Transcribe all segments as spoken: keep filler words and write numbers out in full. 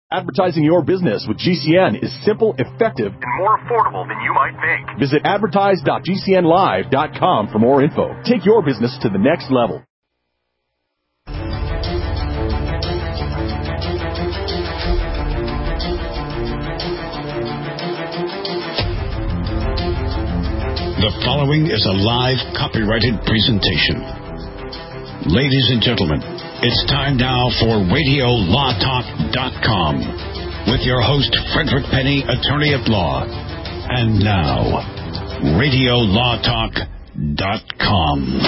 Advertising your business with G C N is simple, effective, and more affordable than you might think. Visit advertise dot g c n live dot com for more info. Take your business to the next level. The following is a live copyrighted presentation. Ladies and gentlemen, it's time now for radio law talk dot com with your host, Frederick Penny, attorney at law. And now, radio law talk dot com.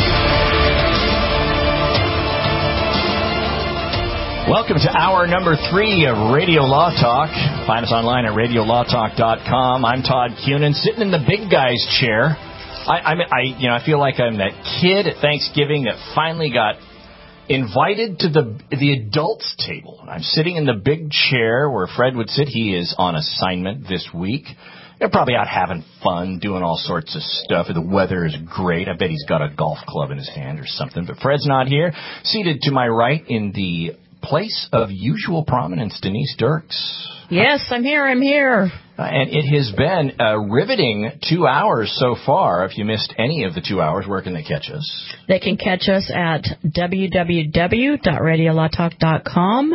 Welcome to hour number three of Radio Law Talk. Find us online at radio law talk dot com. I'm Todd Cunin, sitting in the big guy's chair. I, I'm, I, you know, I feel like I'm that kid at Thanksgiving that finally got invited to the the adults table. I'm sitting in the big chair where Fred would sit. He is on assignment this week. They're probably out having fun, doing all sorts of stuff. The weather is great. I bet he's got a golf club in his hand or something. But Fred's not here. Seated to my right in the place of usual prominence, Denise Dirks. Yes, I'm here, I'm here. Uh, and it has been a riveting two hours so far. If you missed any of the two hours, where can they catch us? They can catch us at w w w dot radio law talk dot com.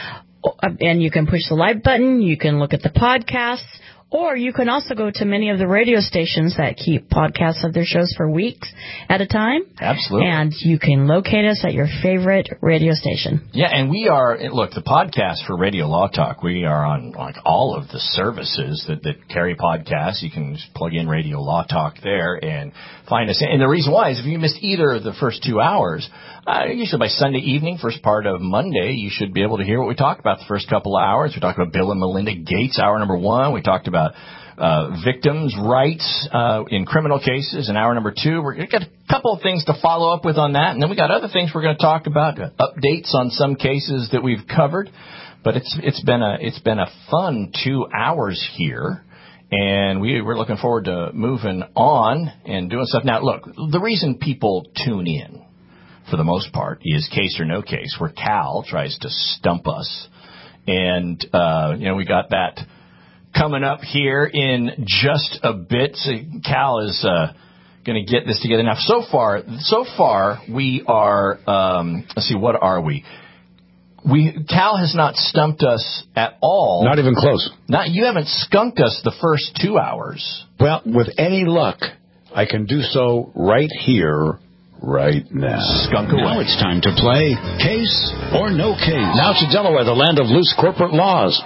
And you can push the live button, you can look at the podcasts, or you can also go to many of the radio stations that keep podcasts of their shows for weeks at a time. Absolutely. And you can locate us at your favorite radio station. Yeah, and we are, look, the podcast for Radio Law Talk, we are on like all of the services that, that carry podcasts. You can just plug in Radio Law Talk there and find us. And the reason why is if you missed either of the first two hours, uh, usually by Sunday evening, first part of Monday, you should be able to hear what we talked about the first couple of hours. We talked about Bill and Melinda Gates, hour number one. We talked about Uh, victims' rights uh, in criminal cases in hour number two. We're going to get a couple of things to follow up with on that, and then we got other things we're going to talk about, uh, updates on some cases that we've covered. But it's it's been a it's been a fun two hours here, and we we're looking forward to moving on and doing stuff. Now, look, the reason people tune in for the most part is Case or No Case, where Cal tries to stump us, and uh, you know we got that coming up here in just a bit. So Cal is uh, going to get this together. Now, so far, so far we are. Um, let's see, what are we? We Cal has not stumped us at all. Not even close. Not you haven't skunked us the first two hours. Well, with any luck, I can do so right here, right now. Skunk away. Now it's time to play Case or No Case. Now to Delaware, the land of loose corporate laws.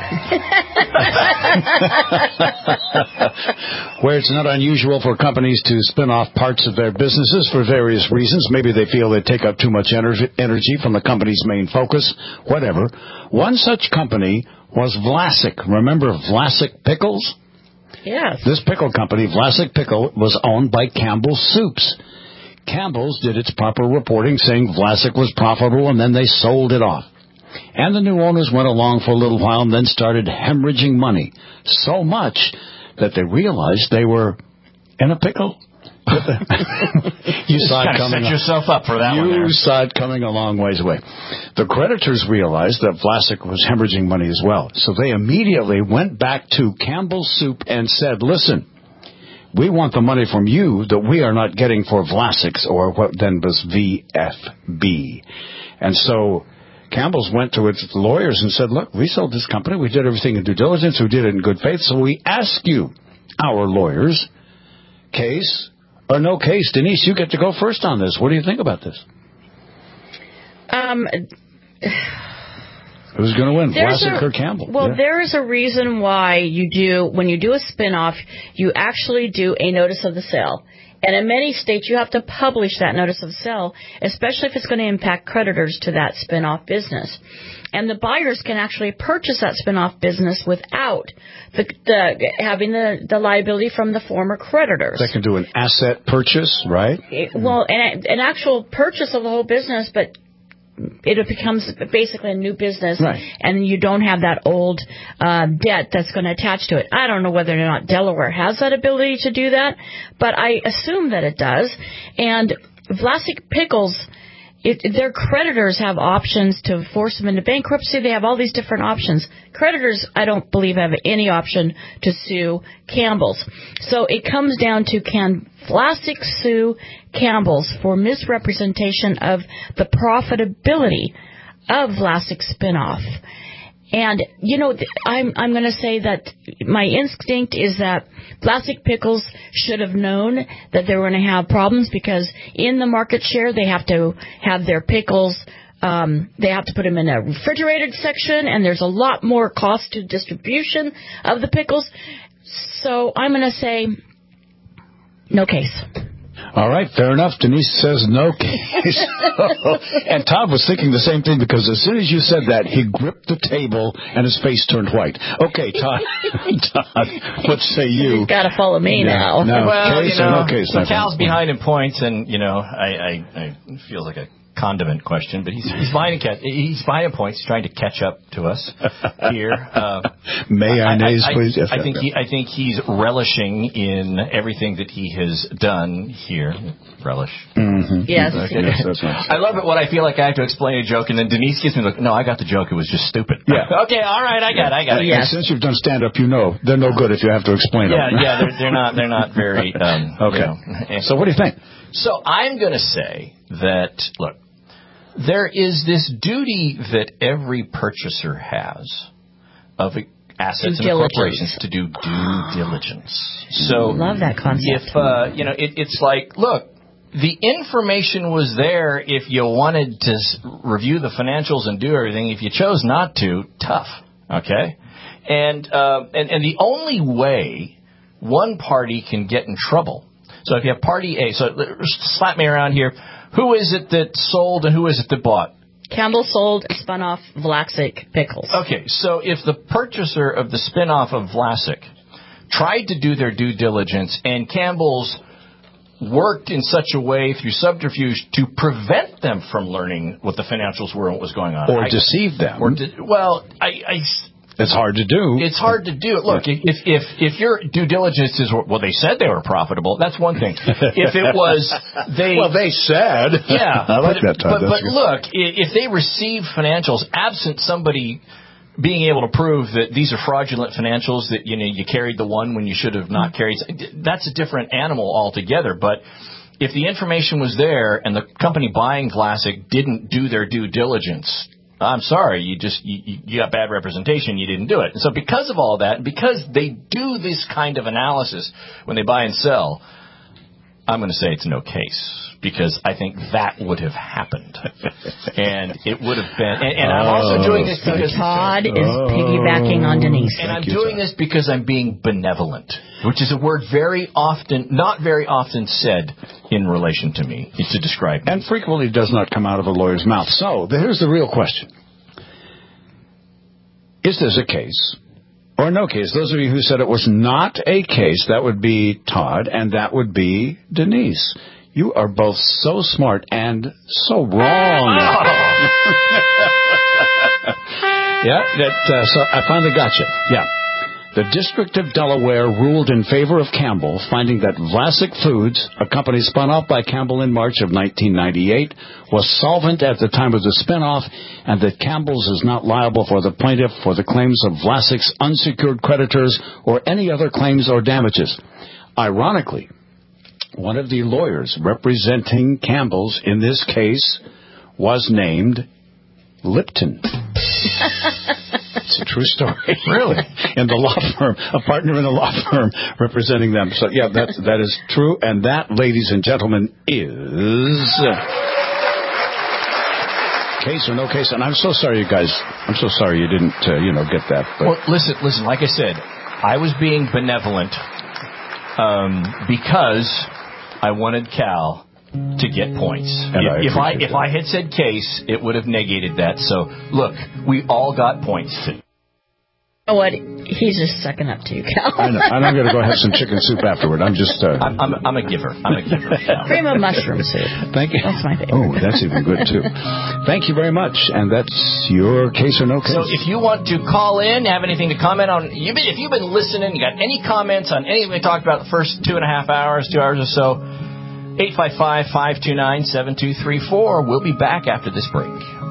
Where it's not unusual for companies to spin off parts of their businesses for various reasons. Maybe they feel they take up too much energy from the company's main focus, whatever. One such company was Vlasic. Remember Vlasic Pickles? Yes. This pickle company, Vlasic Pickle, was owned by Campbell's Soups. Campbell's did its proper reporting saying Vlasic was profitable, and then they sold it off. And the new owners went along for a little while and then started hemorrhaging money. So much that they realized they were in a pickle. You saw it coming. Set yourself up for that you one. You saw it coming a long ways away. The creditors realized that Vlasic was hemorrhaging money as well. So they immediately went back to Campbell's Soup and said, listen, we want the money from you that we are not getting for Vlasic's, or what then was V F B. And so Campbell's went to its lawyers and said, look, we sold this company. We did everything in due diligence. We did it in good faith. So we ask you, our lawyers, case or no case. Denise, you get to go first on this. What do you think about this? Um, Who's going to win, Vlasic or Campbell? Well, yeah. there is a reason why you do, when you do a spinoff, you actually do a notice of the sale. And in many states, you have to publish that notice of sale, especially if it's going to impact creditors to that spinoff business. And the buyers can actually purchase that spinoff business without the, the having the, the liability from the former creditors. They can do an asset purchase, right? It, well, an, an actual purchase of the whole business, but it becomes basically a new business, right, and you don't have that old uh, debt that's going to attach to it. I don't know whether or not Delaware has that ability to do that, but I assume that it does. And Vlasic Pickles it, their creditors have options to force them into bankruptcy. They have all these different options. Creditors, I don't believe, have any option to sue Campbell's. So it comes down to, can Vlasic sue Campbell's for misrepresentation of the profitability of Vlasic's spinoff? And, you know, I'm I'm going to say that my instinct is that Vlasic Pickles should have known that they were going to have problems, because in the market share they have to have their pickles, um, they have to put them in a refrigerated section, and there's a lot more cost to distribution of the pickles. So I'm going to say no case. All right, fair enough. Denise says no case. And Todd was thinking the same thing, because as soon as you said that, he gripped the table and his face turned white. Okay, Todd, Todd, what say you? You've got to follow me yeah. now. No, well, case you know, or no case? so Cal's behind in points, and, you know, I, I, I feel like a condiment question, but he's he's behind in, he's behind in points. He's trying to catch up to us here. Uh, May I, nays, I, I, please? Yes, I think he, I think he's relishing in everything that he has done here. Relish. Mm-hmm. Yes. Okay. Yes, that's nice. I love it when I feel like I have to explain a joke, and then Denise gives me the, no, I got the joke. It was just stupid. Yeah. Okay, all right, I got it, I got it. And since you've done stand-up, you know they're no good if you have to explain Yeah, them. yeah, they're, they're not, they're not very. Um, okay. You know. So what do you think? So I'm going to say that, look, there is this duty that every purchaser has of assets and corporations to do due diligence. So love that concept. If uh, you know, it, it's like, look, the information was there if you wanted to review the financials and do everything. If you chose not to, tough. Okay, and uh, and and the only way one party can get in trouble. So if you have party A, so slap me around here. Who is it that sold and who is it that bought? Campbell sold and spun off Vlasic Pickles. Okay, so if the purchaser of the spin-off of Vlasic tried to do their due diligence and Campbell's worked in such a way through subterfuge to prevent them from learning what the financials were and what was going on. Or I, deceive them. Or de- well, I... I It's hard to do. It's hard to do. Look, if if if your due diligence is, well, they said they were profitable, that's one thing. If it was they, well, they said, yeah, I like but, that. Todd. But, but good. look, if they receive financials absent somebody being able to prove that these are fraudulent financials, that you know you carried the one when you should have not carried, that's a different animal altogether. But if the information was there and the company buying Vlasic didn't do their due diligence, I'm sorry, you just you, you got bad representation. You didn't do it. And so because of all that, because they do this kind of analysis when they buy and sell, I'm going to say it's no case, because I think that would have happened, and it would have been. And, and I'm also doing this because Todd is piggybacking on Denise, and I'm you, doing Todd. this because I'm being benevolent, which is a word very often, not very often said in relation to me to describe me. And frequently does not come out of a lawyer's mouth. So here's the real question: is this a case or no case? Those of you who said it was not a case, that would be Todd, and that would be Denise. You are both so smart and so wrong. yeah, that. Uh, so I finally got you. Yeah. The District of Delaware ruled in favor of Campbell, finding that Vlasic Foods, a company spun off by Campbell in March of nineteen ninety-eight, was solvent at the time of the spinoff, and that Campbell's is not liable for the plaintiff for the claims of Vlasic's unsecured creditors or any other claims or damages. Ironically, one of the lawyers representing Campbell's in this case was named Lipton. It's a true story. Really? In the law firm, a partner in the law firm representing them. So, yeah, that, that is true. And that, ladies and gentlemen, is case or no case. And I'm so sorry, you guys. I'm so sorry you didn't, uh, you know, get that. But. Well, listen, listen. Like I said, I was being benevolent um, because I wanted Cal to get points. And If, I if I if that. I had said case, it would have negated that. So look, we all got points. You know what? He's just sucking up to you, Cal. I know. And I'm going to go have some chicken soup afterward. I'm just... Uh, I'm, I'm, I'm a giver. I'm a giver. Cream of mushroom soup. Thank you. That's my favorite. Oh, that's even good, too. Thank you very much. And that's your case or no case. So if you want to call in, have anything to comment on, you've been, if you've been listening, you got any comments on anything we talked about the first two and a half hours, two hours or so, eight five five, five two nine, seven two three four. We'll be back after this break.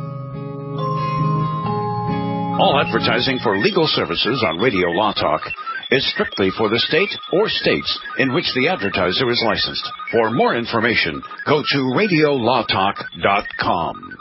All advertising for legal services on Radio Law Talk is strictly for the state or states in which the advertiser is licensed. For more information, go to radio law talk dot com.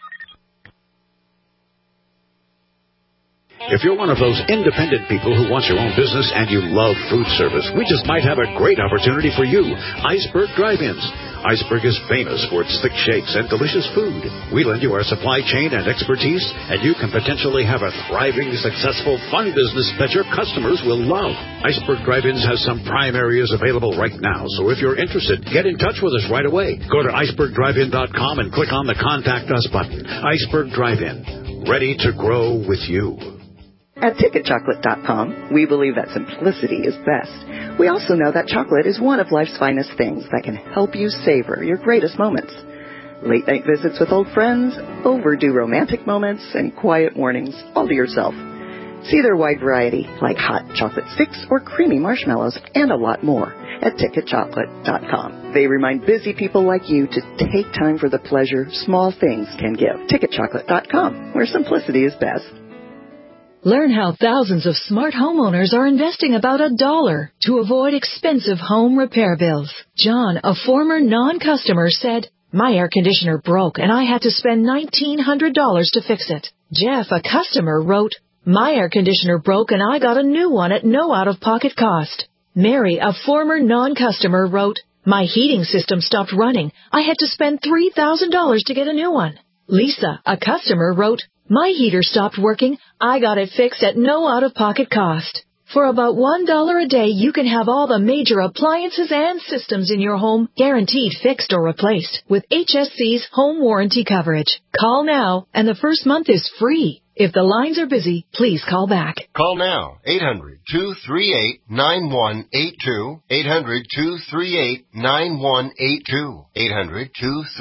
If you're one of those independent people who wants your own business and you love food service, we just might have a great opportunity for you. Iceberg Drive-Ins. Iceberg is famous for its thick shakes and delicious food. We lend you our supply chain and expertise, and you can potentially have a thriving, successful, fun business that your customers will love. Iceberg Drive-Ins has some prime areas available right now, so if you're interested, get in touch with us right away. Go to iceberg drive in dot com and click on the Contact Us button. Iceberg Drive-In, ready to grow with you. At ticket chocolate dot com, we believe that simplicity is best. We also know that chocolate is one of life's finest things that can help you savor your greatest moments. Late-night visits with old friends, overdue romantic moments, and quiet mornings all to yourself. See their wide variety, like hot chocolate sticks or creamy marshmallows, and a lot more at ticket chocolate dot com. They remind busy people like you to take time for the pleasure small things can give. ticket chocolate dot com, where simplicity is best. Learn how thousands of smart homeowners are investing about a dollar to avoid expensive home repair bills. John, a former non-customer, said, "My air conditioner broke and I had to spend nineteen hundred dollars to fix it." Jeff, a customer, wrote, "My air conditioner broke and I got a new one at no out-of-pocket cost." Mary, a former non-customer, wrote, "My heating system stopped running. I had to spend three thousand dollars to get a new one." Lisa, a customer, wrote, "My heater stopped working. I got it fixed at no out-of-pocket cost." For about one dollar a day, you can have all the major appliances and systems in your home guaranteed fixed or replaced with H S C's home warranty coverage. Call now, and the first month is free. If the lines are busy, please call back. Call now, eight hundred, two three eight, nine one eight two, eight hundred, two three eight, nine one eight two, eight hundred, two three eight.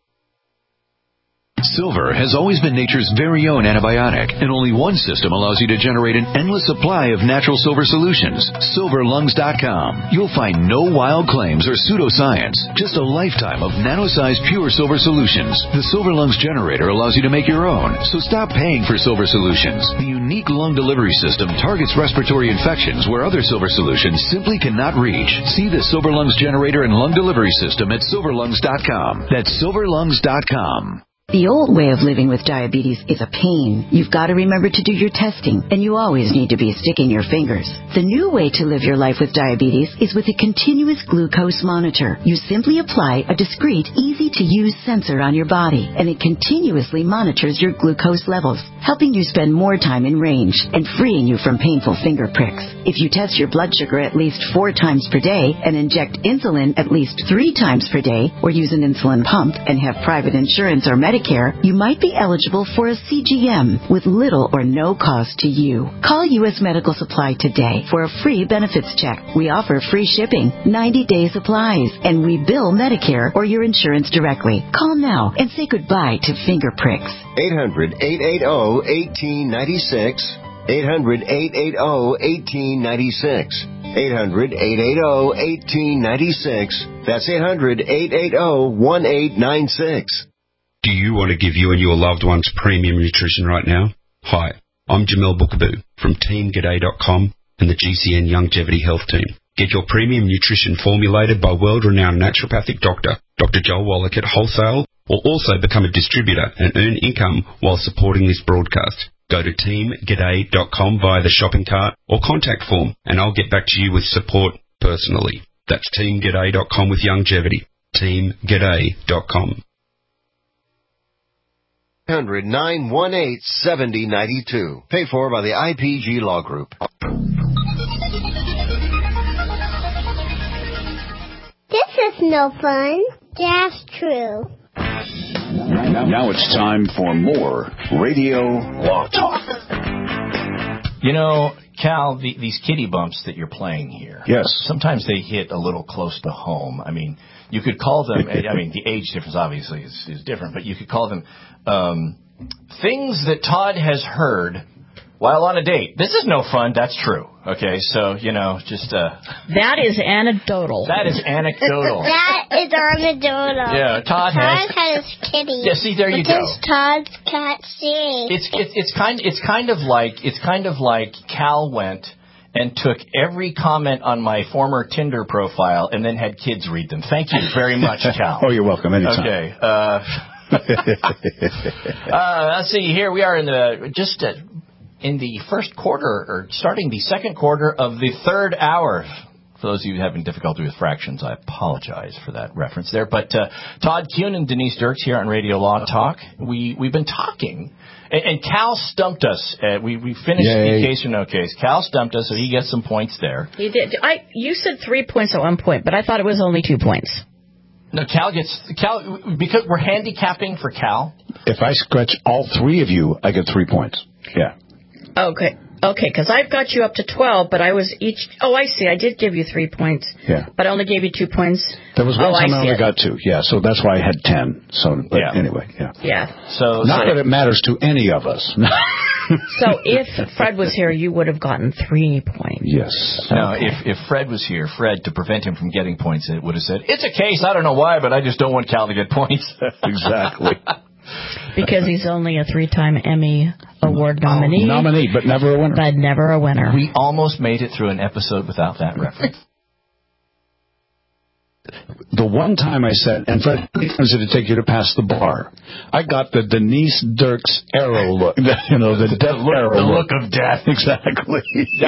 Silver has always been nature's very own antibiotic, and only one system allows you to generate an endless supply of natural silver solutions. silver lungs dot com. You'll find no wild claims or pseudoscience, just a lifetime of nano-sized pure silver solutions. The Silver Lungs generator allows you to make your own, so stop paying for silver solutions. The unique lung delivery system targets respiratory infections where other silver solutions simply cannot reach. See the Silver Lungs generator and lung delivery system at silver lungs dot com. That's silver lungs dot com. The old way of living with diabetes is a pain. You've got to remember to do your testing, and you always need to be sticking your fingers. The new way to live your life with diabetes is with a continuous glucose monitor. You simply apply a discreet, easy-to-use sensor on your body, and it continuously monitors your glucose levels, helping you spend more time in range and freeing you from painful finger pricks. If you test your blood sugar at least four times per day and inject insulin at least three times per day, or use an insulin pump and have private insurance or Medicare, you might be eligible for a C G M with little or no cost to you. Call U S Medical Supply today for a free benefits check. We offer free shipping, ninety-day supplies, and we bill Medicare or your insurance directly. Call now and say goodbye to finger pricks. eight hundred, eight eight zero, one eight nine six. eight hundred, eight eight zero, one eight nine six. eight hundred, eight eight zero, one eight nine six. That's eight hundred, eight eight zero, one eight nine six. Do you want to give you and your loved ones premium nutrition right now? Hi, I'm Jamel Bookaboo from team g'day dot com and the G C N Longevity Health Team. Get your premium nutrition formulated by world-renowned naturopathic doctor, Doctor Joel Wallach at wholesale, or also become a distributor and earn income while supporting this broadcast. Go to team g'day dot com via the shopping cart or contact form, and I'll get back to you with support personally. That's team g'day dot com with longevity. team g'day dot com. eight hundred, nine one eight, seven zero nine two. Paid for by the I P G Law Group. This is no fun. That's true. Now it's time for more Radio Law Talk. You know, Cal, the, these kiddie bumps that you're playing here. Yes. Sometimes they hit a little close to home. I mean, you could call them, I mean, the age difference obviously is, is different, but you could call them um, things that Todd has heard while on a date. This is no fun. That's true. Okay, so, you know, just... Uh, that is anecdotal. That is anecdotal. That is anecdotal. Yeah, Todd has... Todd has kitty. Yeah, see, there you what go. Does Todd's cat see? It's, it's, it's, kind, it's, kind of like, it's kind of like Cal went and took every comment on my former Tinder profile and then had kids read them. Thank you very much, Cal. Oh, you're welcome. Anytime. Okay. Uh, uh, let's see. Here we are in the... just... Uh, in the first quarter, or starting the second quarter of the third hour. For those of you who having difficulty with fractions, I apologize for that reference there. But uh, Todd Kuhn and Denise Dirks here on Radio Law Talk. We, we've been talking, and, and Cal stumped us. Uh, we, we finished Yay. the case or no case. Cal stumped us, so he gets some points there. He did. I You said three points at one point, but I thought it was only two points. No, Cal gets... Cal because we're handicapping for Cal. If I scratch all three of you, I get three points. Yeah. Okay, okay, because I've got you up to twelve, but I was each... Oh, I see. I did give you three points. Yeah. But I only gave you two points. There was one oh, time I, I only it. got two. Yeah, so that's why I had ten. So, but yeah. anyway, yeah. Yeah. So Not so, that it matters to any of us. So if Fred was here, you would have gotten three points. Yes. Now, Okay. if, if Fred was here, Fred, to prevent him from getting points, it would have said, it's a case, I don't know why, but I just don't want Cal to get points. Exactly. Because he's only a three-time Emmy Award nominee. Oh, nominee, but never a winner. But never a winner. We almost made it through an episode without that reference. The one time I said, and Fred, how many times did it take you to pass the bar? I got the Denise Dirks arrow look. You know, the death look, arrow the look. look of death. Exactly.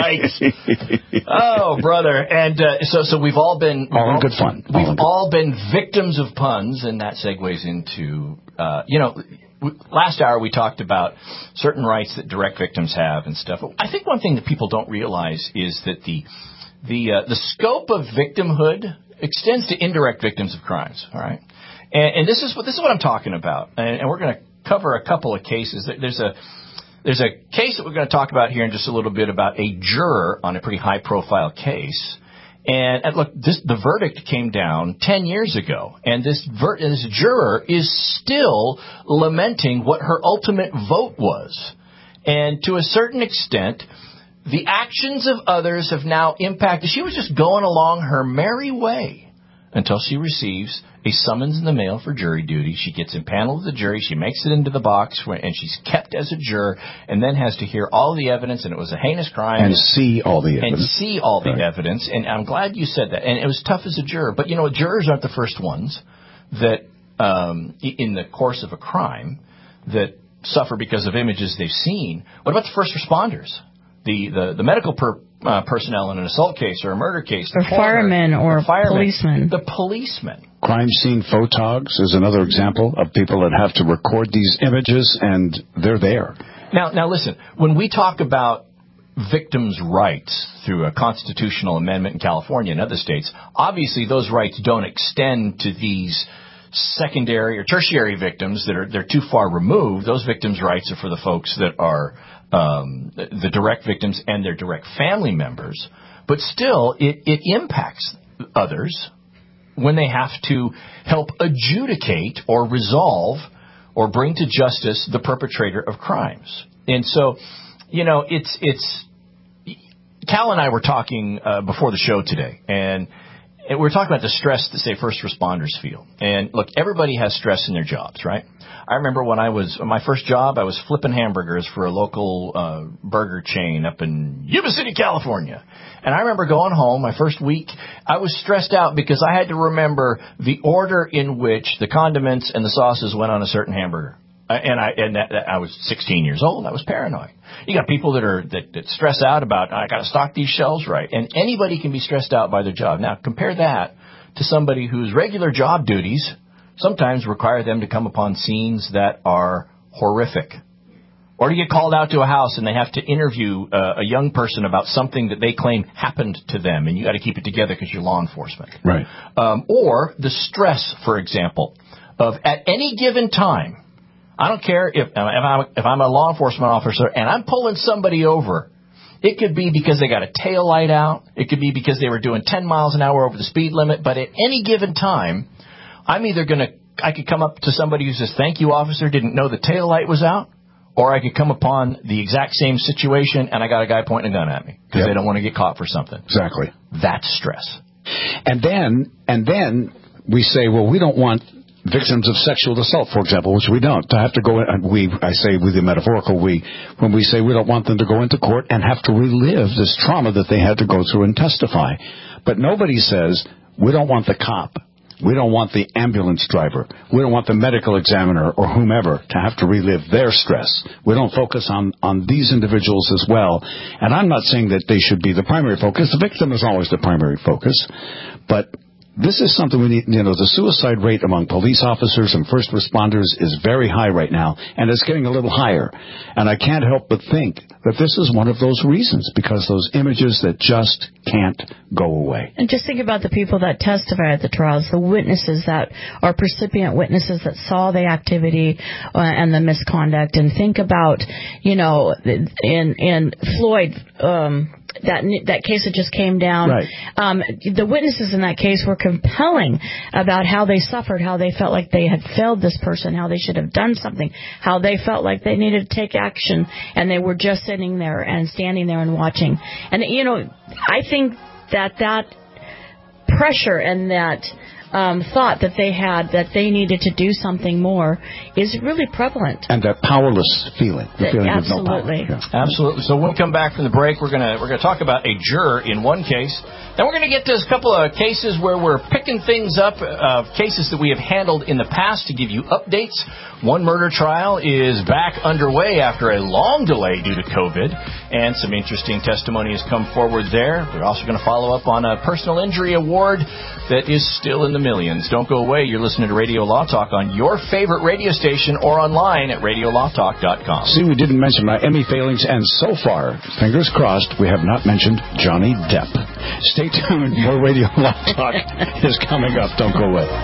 Yikes. Oh, brother. And uh, so so we've all been... All in all, good fun. All We've in good all been victims of puns, and that segues into, uh, you know... Last hour we talked about certain rights that direct victims have and stuff. I think one thing that people don't realize is that the the uh, the scope of victimhood extends to indirect victims of crimes. All right, and, and this is what this is what I'm talking about. And, and we're going to cover a couple of cases. There's a there's a case that we're going to talk about here in just a little bit about a juror on a pretty high profile case. And, and look, this, the verdict came down ten years ago, and this, ver- this juror is still lamenting what her ultimate vote was. And to a certain extent, the actions of others have now impacted. She was just going along her merry way until she receives a summons in the mail for jury duty. She gets impaneled as a jury. She makes it into the box, and she's kept as a juror, and then has to hear all the evidence, and it was a heinous crime. And see all the evidence. And see all the right. evidence. And I'm glad you said that. And it was tough as a juror. But, you know, jurors aren't the first ones that, um, in the course of a crime, that suffer because of images they've seen. What about the first responders? The, the, the medical per, uh, personnel in an assault case or a murder case. Or firemen or firemen, policemen. The policemen. Crime scene photogs is another example of people that have to record these images, and they're there. Now, now listen, when we talk about victims' rights through a constitutional amendment in California and other states, obviously those rights don't extend to these secondary or tertiary victims that are they're too far removed. Those victims' rights are for the folks that are um, the direct victims and their direct family members. But still, it, it impacts others when they have to help adjudicate or resolve or bring to justice the perpetrator of crimes. And so, you know, it's it's Cal and I were talking uh, before the show today, and we were talking about the stress that, say, first responders feel. And, look, everybody has stress in their jobs, right? I remember when I was, my first job, I was flipping hamburgers for a local uh, burger chain up in Yuba City, California. And I remember going home my first week, I was stressed out because I had to remember the order in which the condiments and the sauces went on a certain hamburger. And I and that, that I was sixteen years old. I was paranoid. You got people that are that, that stress out about, I got to stock these shelves right. And anybody can be stressed out by their job. Now, compare that to somebody whose regular job duties sometimes require them to come upon scenes that are horrific. Or to get called out to a house and they have to interview uh, a young person about something that they claim happened to them, and you got to keep it together because you're law enforcement. Right. Um, or the stress, for example, of at any given time, I don't care if, if, I'm, if I'm a law enforcement officer and I'm pulling somebody over. It could be because they got a tail light out. It could be because they were doing ten miles an hour over the speed limit. But at any given time, I'm either going to, I could come up to somebody who says, thank you, officer, didn't know the tail light was out. or I could come upon the exact same situation and I got a guy pointing a gun at me because yep. they don't want to get caught for something. Exactly. That's stress. And then, and then we say, well, we don't want victims of sexual assault, for example, which we don't, to have to go in, we, I say with the metaphorical we, when we say we don't want them to go into court and have to relive this trauma that they had to go through and testify. But nobody says, we don't want the cop, we don't want the ambulance driver, we don't want the medical examiner or whomever to have to relive their stress. We don't focus on, on these individuals as well. And I'm not saying that they should be the primary focus. The victim is always the primary focus. But this is something we need, you know, the suicide rate among police officers and first responders is very high right now, and it's getting a little higher. And I can't help but think that this is one of those reasons, because those images that just can't go away. And just think about the people that testify at the trials, the witnesses that are percipient witnesses that saw the activity uh, and the misconduct, and think about, you know, in, in Floyd, um, that that case that just came down. Right. Um, the witnesses in that case were compelling about how they suffered, how they felt like they had failed this person, how they should have done something, how they felt like they needed to take action, and they were just sitting there and standing there and watching. And, you know, I think that that pressure and that Um, thought that they had that they needed to do something more is really prevalent. And that powerless feeling, the feeling absolutely, of no power. Yeah. Absolutely. So when we come back from the break, we're gonna we're gonna talk about a juror in one case. Then we're gonna get to a couple of cases where we're picking things up of uh, cases that we have handled in the past to give you updates. One murder trial is back underway after a long delay due to COVID, and some interesting testimony has come forward there. We're also going to follow up on a personal injury award that is still in the millions. Don't go away. You're listening to Radio Law Talk on your favorite radio station or online at radio law talk dot com. See, we didn't mention my Emmy failings, and so far, fingers crossed, we have not mentioned Johnny Depp. Stay tuned. More Radio Law Talk is coming up. Don't go away.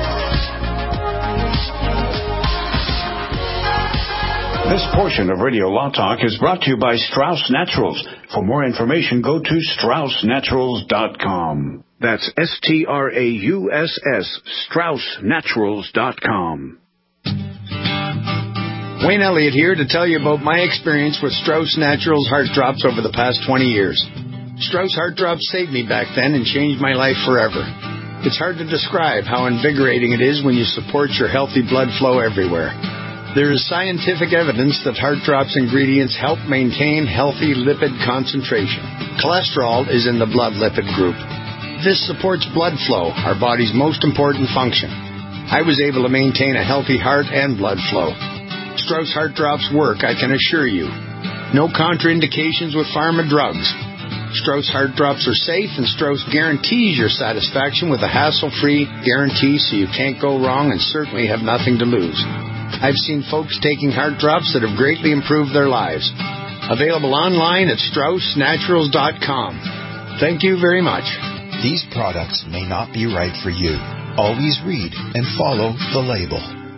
This portion of Radio Law Talk is brought to you by Strauss Naturals. For more information, go to strauss naturals dot com. That's S T R A U S S, strauss naturals dot com. Wayne Elliott here to tell you about my experience with Strauss Naturals Heart Drops over the past twenty years. Strauss Heart Drops saved me back then and changed my life forever. It's hard to describe how invigorating it is when you support your healthy blood flow everywhere. There is scientific evidence that Heart Drops ingredients help maintain healthy lipid concentration. Cholesterol is in the blood lipid group. This supports blood flow, our body's most important function. I was able to maintain a healthy heart and blood flow. Strauss Heart Drops work, I can assure you. No contraindications with pharma drugs. Strauss Heart Drops are safe, and Strauss guarantees your satisfaction with a hassle-free guarantee, so you can't go wrong and certainly have nothing to lose. I've seen folks taking heart drops that have greatly improved their lives. Available online at strauss naturals dot com. Thank you very much. These products may not be right for you. Always read and follow the label.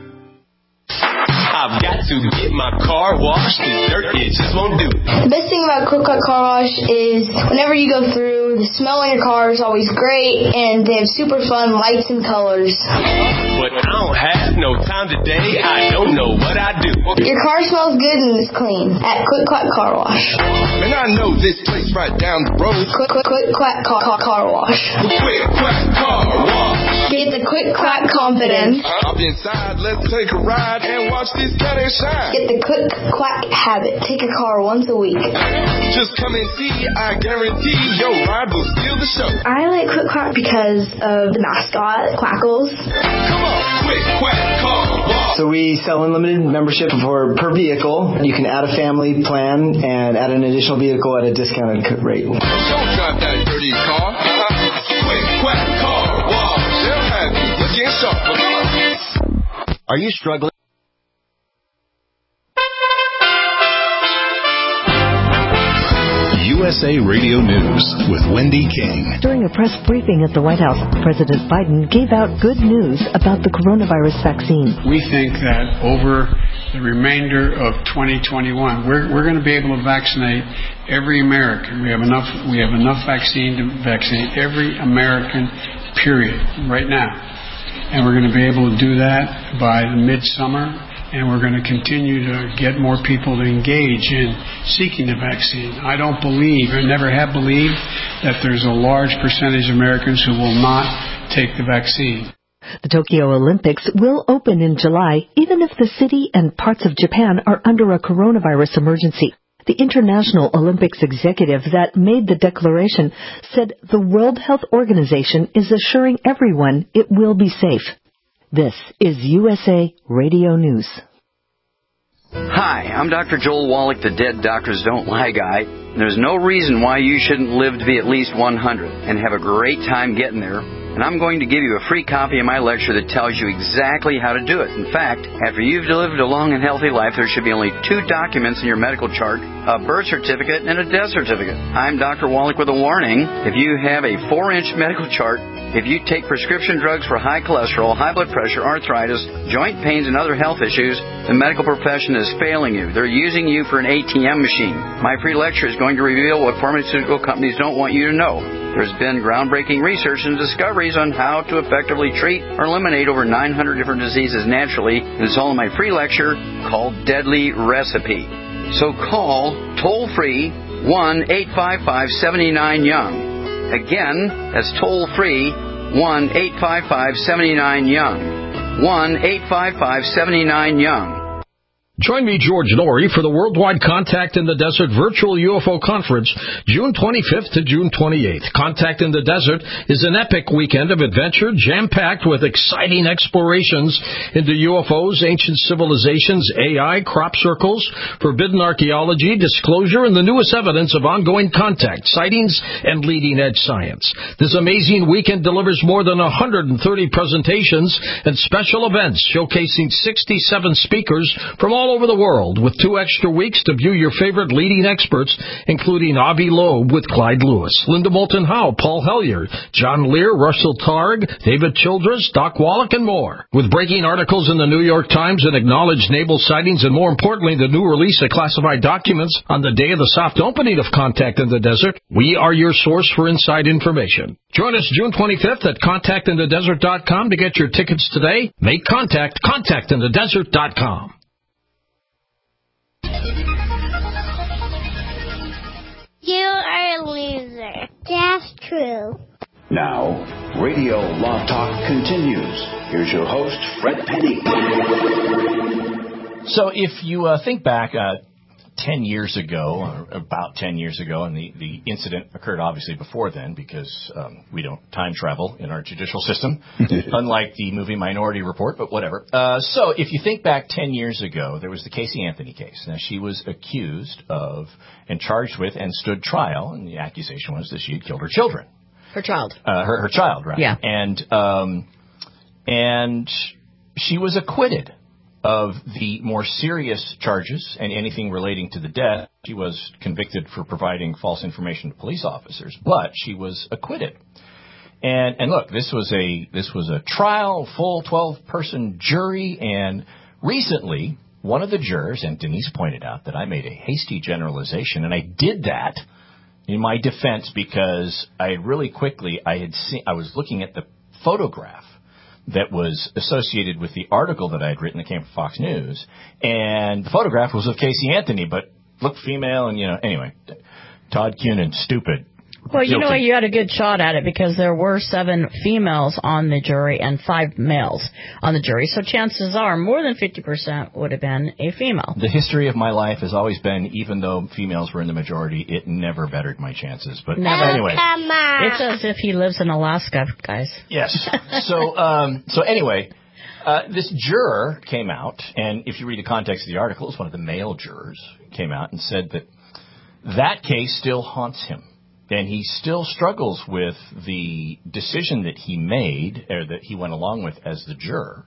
I've got to get my car washed. The dirt it just won't do. The best thing about Quick Quack Car Wash is whenever you go through, the smell in your car is always great, and they have super fun lights and colors. But I don't have no time today. I don't know what I do. Your car smells good and is clean at Quick Quack Car Wash. Man, I know this place right down the road. Quick Quick, quick Quack car, car, car Wash. Quick Quack Car Wash. Get the Quick Quack confidence. Hop inside, let's take a ride and watch this cat shine. Get the Quick Quack habit. Take a car once a week. Just come and see. I guarantee your ride will steal the show. I like Quick Quack because of the mascot, Quackles. Come on, Quick Quack Car Wash. So we sell unlimited membership for per vehicle. You can add a family plan and add an additional vehicle at a discounted rate. Don't drive that dirty car. Quick Quack Car Wash. They'll have you looking sharp. Are you struggling? U S A Radio News with Wendy King. During a press briefing at the White House, President Biden gave out good news about the coronavirus vaccine. We think that over the remainder of twenty twenty-one, we're, we're going to be able to vaccinate every American. We have enough, we have enough vaccine to vaccinate every American, period, right now. And we're going to be able to do that by the midsummer and we're going to continue to get more people to engage in seeking the vaccine. I don't believe, I never have believed, that there's a large percentage of Americans who will not take the vaccine. The Tokyo Olympics will open in July, even if the city and parts of Japan are under a coronavirus emergency. The International Olympics executive that made the declaration said the World Health Organization is assuring everyone it will be safe. This is U S A Radio News. Hi, I'm Doctor Joel Wallach, the Dead Doctors Don't Lie guy. There's no reason why you shouldn't live to be at least one hundred and have a great time getting there. And I'm going to give you a free copy of my lecture that tells you exactly how to do it. In fact, after you've lived a long and healthy life, there should be only two documents in your medical chart, a birth certificate and a death certificate. I'm Doctor Wallach with a warning. If you have a four-inch medical chart, if you take prescription drugs for high cholesterol, high blood pressure, arthritis, joint pains, and other health issues, the medical profession is failing you. They're using you for an A T M machine. My free lecture is going to reveal what pharmaceutical companies don't want you to know. There's been groundbreaking research and discoveries on how to effectively treat or eliminate over nine hundred different diseases naturally. And it's all in my free lecture called Deadly Recipe. So call toll-free one eight five five, seven nine, young. Again, that's toll-free one eight five five, seven nine, young. one eight five five, seven nine, young. Join me, George Norrie, for the Worldwide Contact in the Desert Virtual U F O Conference, June twenty-fifth to June twenty-eighth. Contact in the Desert is an epic weekend of adventure, jam-packed with exciting explorations into U F Os, ancient civilizations, A I, crop circles, forbidden archaeology, disclosure, and the newest evidence of ongoing contact, sightings, and leading-edge science. This amazing weekend delivers more than one hundred thirty presentations and special events showcasing sixty-seven speakers from all over the world, with two extra weeks to view your favorite leading experts, including Avi Loeb with Clyde Lewis, Linda Moulton Howe, Paul Hellyer, John Lear, Russell Targ, David Childress, Doc Wallach, and more. With breaking articles in the New York Times and acknowledged naval sightings, and more importantly, the new release of classified documents on the day of the soft opening of Contact in the Desert, we are your source for inside information. Join us June twenty-fifth at contact in the desert dot com to get your tickets today. Make contact, contact in the desert dot com. You are a loser. That's true. Now, Radio Law Talk continues. Here's your host, Fred Penny. So if you uh, think back uh, ten years ago, or about ten years ago, and the, the incident occurred obviously before then because um, we don't time travel in our judicial system, unlike the movie Minority Report, but whatever. Uh, so if you think back ten years ago, there was the Casey Anthony case. Now, she was accused of and charged with and stood trial, and the accusation was that she had killed her children. Her child. Uh, her, her child, right. Yeah. And, um, and she was acquitted of the more serious charges and anything relating to the death. She was convicted for providing false information to police officers, but she was acquitted. And, and look, this was a, this was a trial, full twelve person jury, and recently, one of the jurors, and Denise pointed out that I made a hasty generalization, and I did that in my defense because I really quickly, I had seen, I was looking at the photograph that was associated with the article that I had written that came from Fox News, and the photograph was of Casey Anthony, but looked female, and, you know, anyway, Todd Cunin, stupid. Well, you know what? You had a good shot at it because there were seven females on the jury and five males on the jury. So chances are more than fifty percent would have been a female. The history of my life has always been, even though females were in the majority, it never bettered my chances. But Never. anyway. It's as if he lives in Alaska, guys. Yes. So, um, so anyway, uh, this juror came out, and if you read the context of the article, it's one of the male jurors came out and said that that case still haunts him. And he still struggles with the decision that he made, or that he went along with as the juror,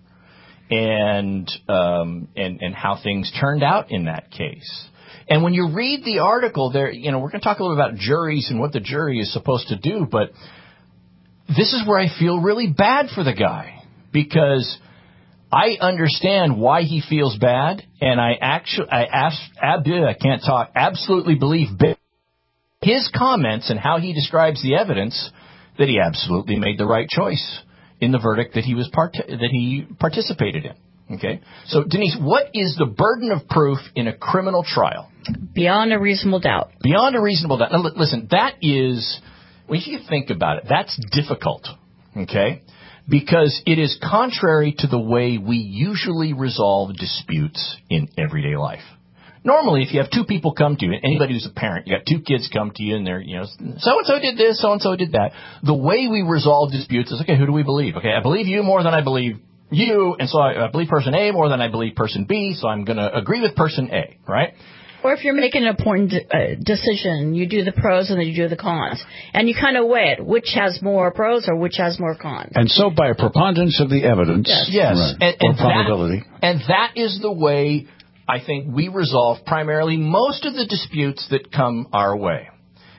and um, and and how things turned out in that case. And when you read the article, there, you know, we're going to talk a little about juries and what the jury is supposed to do, but this is where I feel really bad for the guy, because I understand why he feels bad, and I actually, I abs- ab- I can't talk, absolutely believe his comments and how he describes the evidence that he absolutely made the right choice in the verdict that he was part- that he participated in. Okay? So, Denise, what is the burden of proof in a criminal trial? Beyond a reasonable doubt. Beyond a reasonable doubt. Now, listen, that is, when you think about it, that's difficult, okay? Because it is contrary to the way we usually resolve disputes in everyday life. Normally, if you have two people come to you, anybody who's a parent, you got two kids come to you and they're, you know, so-and-so did this, so-and-so did that. The way we resolve disputes is, okay, who do we believe? Okay, I believe you more than I believe you, and so I, I believe person A more than I believe person B, so I'm going to agree with person A, right? Or if you're making an important uh, decision, you do the pros and then you do the cons. And you kind of weigh it, which has more pros or which has more cons. And so by a preponderance of the evidence, yes, yes. Right, and, and or probability. That, and that is the way I think we resolve primarily most of the disputes that come our way.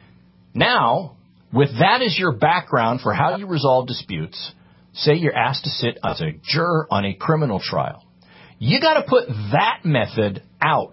Now, with that as your background for how you resolve disputes, say you're asked to sit as a juror on a criminal trial. You got to put that method out.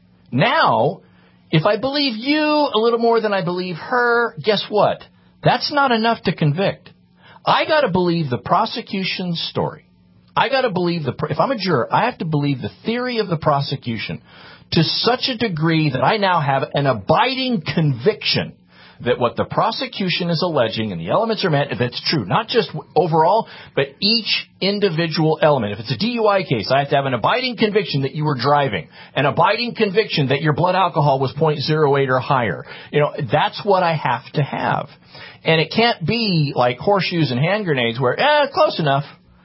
Now, if I believe you a little more than I believe her, guess what? That's not enough to convict. I got to believe the prosecution's story. I got to believe the, if I'm a juror, I have to believe the theory of the prosecution to such a degree that I now have an abiding conviction that what the prosecution is alleging and the elements are met, if it's true, not just overall, but each individual element. If it's a D U I case, I have to have an abiding conviction that you were driving, an abiding conviction that your blood alcohol was point zero eight or higher. You know, that's what I have to have. And it can't be like horseshoes and hand grenades where, eh, close enough.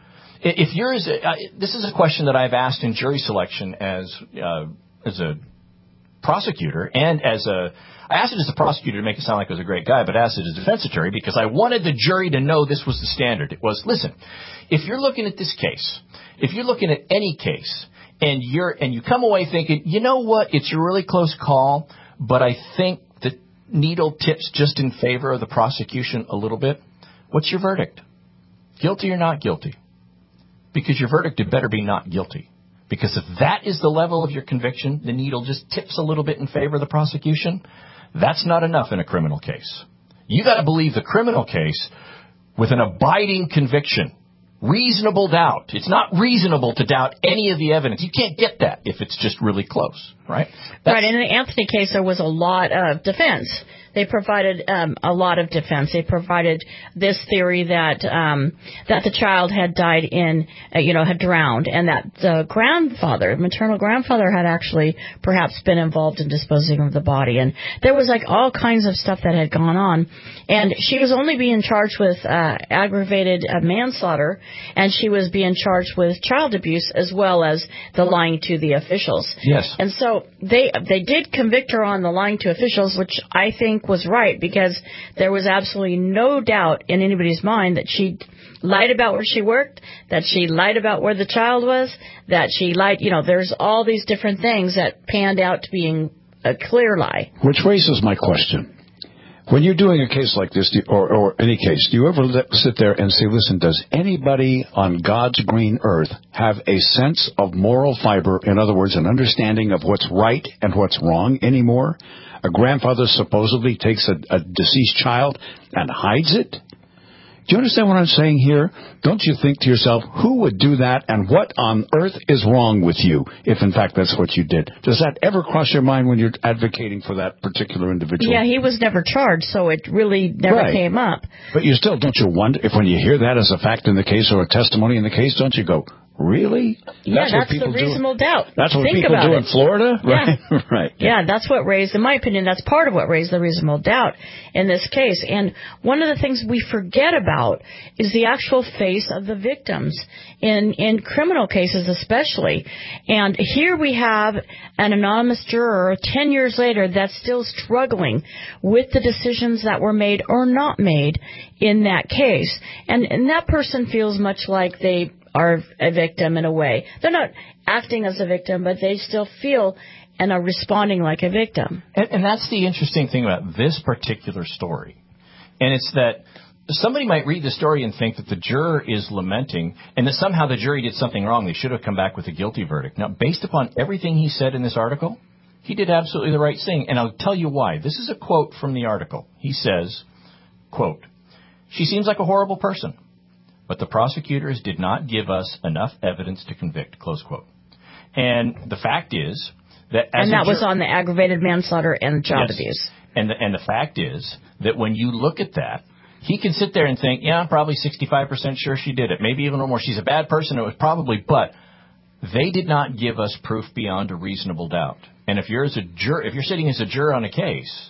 If yours, uh, this is a question that I've asked in jury selection as uh, as a prosecutor and as a, I asked it as a prosecutor to make it sound like I was a great guy, but I asked it as a defense attorney because I wanted the jury to know this was the standard. It was, listen, if you're looking at this case, if you're looking at any case, and you're and you come away thinking, you know what, it's a really close call, but I think the needle tips just in favor of the prosecution a little bit, what's your verdict? Guilty or not guilty? Because your verdict had better be not guilty. Because if that is the level of your conviction, the needle just tips a little bit in favor of the prosecution, that's not enough in a criminal case. You got to believe the criminal case with an abiding conviction. Reasonable doubt. It's not reasonable to doubt any of the evidence. You can't get that if it's just really close, right? That's right. In the Anthony case, there was a lot of defense. They provided um, a lot of defense. They provided this theory that um, that the child had died in, uh, you know, had drowned, and that the grandfather, maternal grandfather, had actually perhaps been involved in disposing of the body. And there was like all kinds of stuff that had gone on. And she was only being charged with uh, aggravated uh, manslaughter, and she was being charged with child abuse as well as the lying to the officials. Yes. And so they they did convict her on the lying to officials, which I think was right, because there was absolutely no doubt in anybody's mind that she lied about where she worked, that she lied about where the child was, that she lied, you know, there's all these different things that panned out to being a clear lie. Which raises my question. When you're doing a case like this, or, or any case, do you ever sit there and say, listen, does anybody on God's green earth have a sense of moral fiber, in other words, an understanding of what's right and what's wrong anymore? A grandfather supposedly takes a, a deceased child and hides it? Do you understand what I'm saying here? Don't you think to yourself, who would do that, and what on earth is wrong with you, if in fact that's what you did? Does that ever cross your mind when you're advocating for that particular individual? Yeah, he was never charged, so it really never right. came up. But you still, don't you wonder, if when you hear that as a fact in the case or a testimony in the case, don't you go, really? Yeah, that's, that's what people the reasonable do. doubt. That's what Think people about do it. in Florida? Right. Yeah. right. Yeah. yeah, that's what raised, in my opinion, that's part of what raised the reasonable doubt in this case. And one of the things we forget about is the actual face of the victims in, in criminal cases especially. And here we have an anonymous juror ten years later that's still struggling with the decisions that were made or not made in that case. And, and that person feels much like they are a victim in a way. They're not acting as a victim, but they still feel and are responding like a victim. And, and that's the interesting thing about this particular story. And it's that somebody might read the story and think that the juror is lamenting and that somehow the jury did something wrong. They should have come back with a guilty verdict. Now, based upon everything he said in this article, he did absolutely the right thing. And I'll tell you why. This is a quote from the article. He says, quote, "She seems like a horrible person. but the prosecutors did not give us enough evidence to convict, close quote. And the fact is that as And that a jur- was on the aggravated manslaughter and job yes. abuse. And the, and the fact is that when you look at that, he can sit there and think, yeah, I'm probably sixty-five percent sure she did it, maybe even a little more. She's a bad person, it was probably, but they did not give us proof beyond a reasonable doubt. And if you're as a juror, if you're sitting as a juror on a case,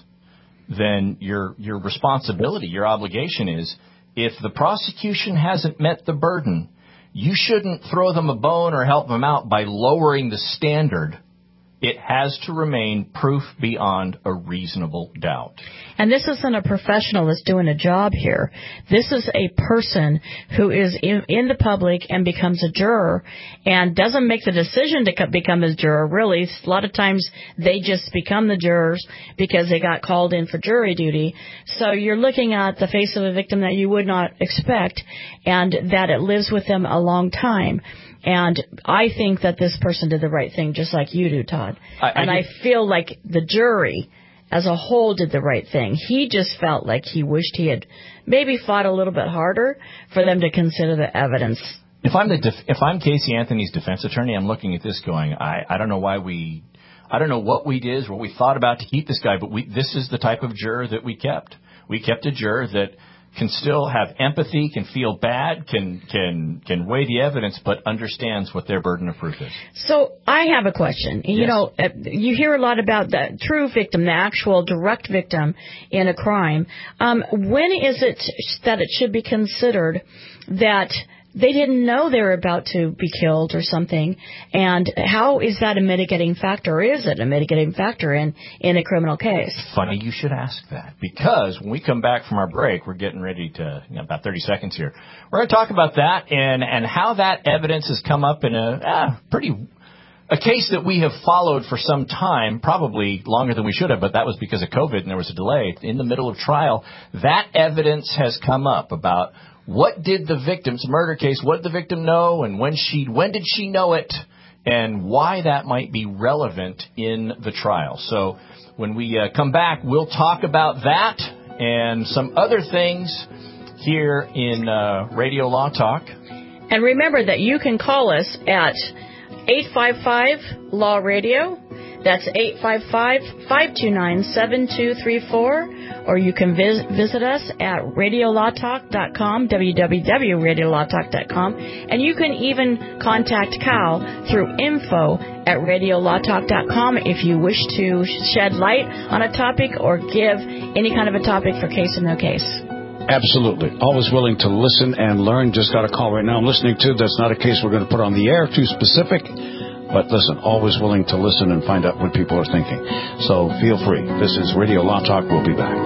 then your your responsibility, your obligation is, if the prosecution hasn't met the burden, you shouldn't throw them a bone or help them out by lowering the standard. It has to remain proof beyond a reasonable doubt. And this isn't a professional that's doing a job here. This is a person who is in, in the public and becomes a juror and doesn't make the decision to co- become a juror, really. A lot of times they just become the jurors because they got called in for jury duty. So you're looking at the face of a victim that you would not expect and that it lives with them a long time. And I think that this person did the right thing, just like you do, Todd. I, I and I feel like the jury as a whole did the right thing. He just felt like he wished he had maybe fought a little bit harder for them to consider the evidence. If I'm the def- if I'm Casey Anthony's defense attorney, I'm looking at this going, I, I don't know why we, I don't know what we did, what we thought about to keep this guy, but we this is the type of juror that we kept. We kept a juror that can still have empathy, can feel bad, can can can weigh the evidence, but understands what their burden of proof is. So I have a question. You Yes. know, uh, you hear a lot about the true victim, the actual direct victim in a crime. Um, when is it that it should be considered that they didn't know they were about to be killed or something, and how is that a mitigating factor, or is it a mitigating factor in, in a criminal case? Funny you should ask that, because when we come back from our break, we're getting ready to, you know, about thirty seconds here. We're going to talk about that and, and how that evidence has come up in a uh, pretty, a case that we have followed for some time, probably longer than we should have, but that was because of COVID and there was a delay. In the middle of trial, that evidence has come up about what did the victim, it's a murder case, what did the victim know, and when she, when did she know it, and why that might be relevant in the trial. So when we uh, come back, we'll talk about that and some other things here in uh, Radio Law Talk. And remember that you can call us at eight five five Law Radio. That's eight five five, five two nine, seven two three four. Or you can vis- visit us at radio law talk dot com, w w w dot radio law talk dot com. And you can even contact Cal through info at radio law talk dot com if you wish to shed light on a topic or give any kind of a topic for case or no case. Absolutely. Always willing to listen and learn. Just got a call right now I'm listening to. That's not a case we're going to put on the air, too specific. But listen, always willing to listen and find out what people are thinking. So feel free. This is Radio Law Talk. We'll be back.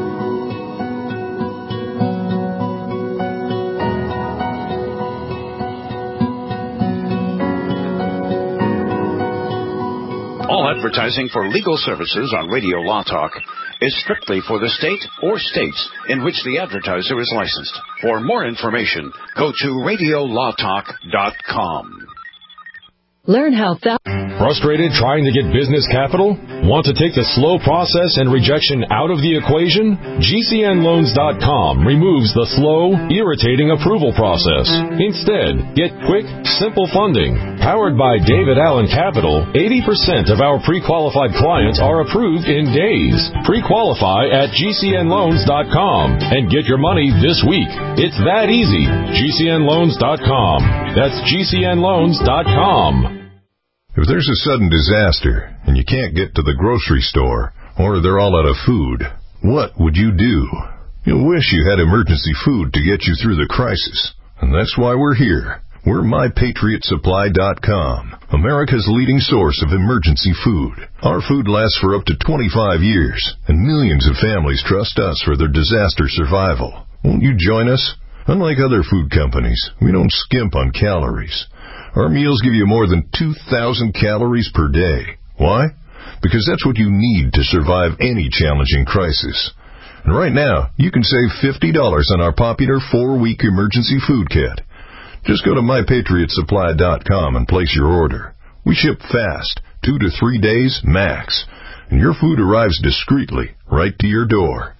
All advertising for legal services on Radio Law Talk is strictly for the state or states in which the advertiser is licensed. For more information, go to radio law talk dot com. Learn how that... Frustrated trying to get business capital? Want to take the slow process and rejection out of the equation? G C N loans dot com removes the slow, irritating approval process. Instead, get quick, simple funding. Powered by David Allen Capital, eighty percent of our pre-qualified clients are approved in days. Pre-qualify at G C N loans dot com and get your money this week. It's that easy. G C N loans dot com. That's G C N loans dot com. If there's a sudden disaster and you can't get to the grocery store or they're all out of food, what would you do? You'll wish you had emergency food to get you through the crisis. And that's why we're here. We're my patriot supply dot com, America's leading source of emergency food. Our food lasts for up to twenty-five years, and millions of families trust us for their disaster survival. Won't you join us? Unlike other food companies, we don't skimp on calories. Our meals give you more than two thousand calories per day. Why? Because that's what you need to survive any challenging crisis. And right now, you can save fifty dollars on our popular four-week emergency food kit. Just go to my patriot supply dot com and place your order. We ship fast, two to three days max, and your food arrives discreetly right to your door.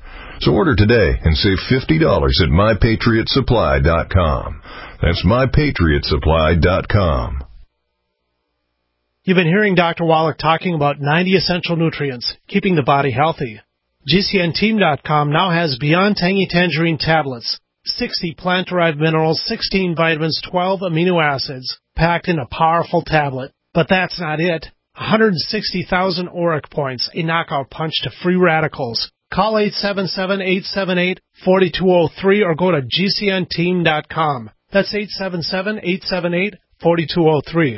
So order today and save fifty dollars at my patriot supply dot com. That's my patriot supply dot com. You've been hearing Doctor Wallach talking about ninety essential nutrients, keeping the body healthy. G C N team dot com now has Beyond Tangy Tangerine tablets, sixty plant-derived minerals, sixteen vitamins, twelve amino acids, packed in a powerful tablet. But that's not it. one hundred sixty thousand auric points, a knockout punch to free radicals. Call eight seven seven, eight seven eight, four two zero three or go to G C N team dot com. That's eight seven seven, eight seven eight, four two zero three.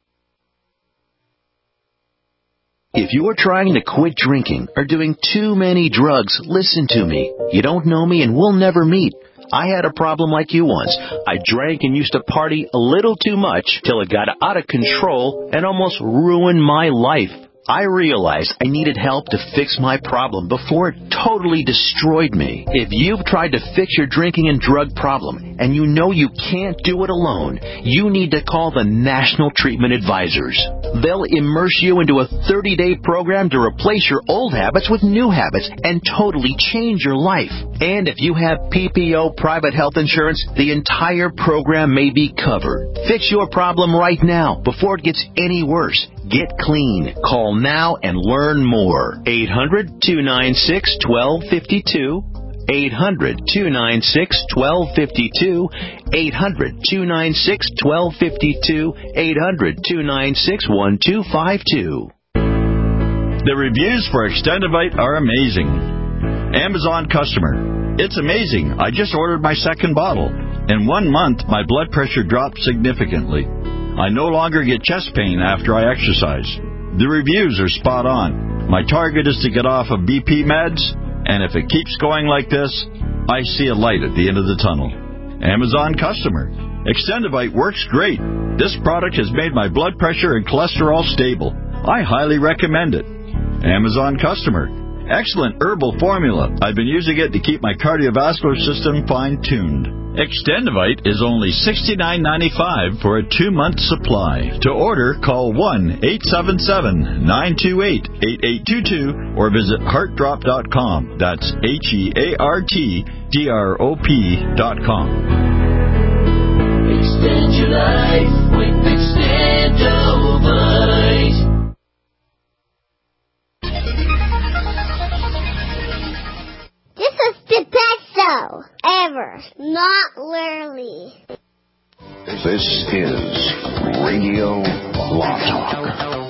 If you're trying to quit drinking or doing too many drugs, listen to me. You don't know me and we'll never meet. I had a problem like you once. I drank and used to party a little too much till it got out of control and almost ruined my life. I realized I needed help to fix my problem before it totally destroyed me. If you've tried to fix your drinking and drug problem and you know you can't do it alone, you need to call the National Treatment Advisors. They'll immerse you into a thirty-day program to replace your old habits with new habits and totally change your life. And if you have P P O private health insurance, the entire program may be covered. Fix your problem right now before it gets any worse. Get clean. Call now and learn more. eight hundred, two nine six, one two five two. eight hundred, two nine six, one two five two. eight hundred, two nine six, one two five two. eight hundred, two nine six, one two five two. The reviews for Extendivite are amazing. Amazon customer. It's amazing. I just ordered my second bottle. In one month, my blood pressure dropped significantly. I no longer get chest pain after I exercise. The reviews are spot on. My target is to get off of B P meds, and if it keeps going like this, I see a light at the end of the tunnel. Amazon customer. Extendivite works great. This product has made my blood pressure and cholesterol stable. I highly recommend it. Amazon customer. Excellent herbal formula. I've been using it to keep my cardiovascular system fine-tuned. Extendivite is only sixty-nine ninety-five for a two-month supply. To order, call one eight seven seven, nine two eight, eight eight two two or visit heart drop dot com. That's H E A R T D R O P dot com. Extend your life with Extendivite. This is the best show ever, not literally. This is Radio Law Talk.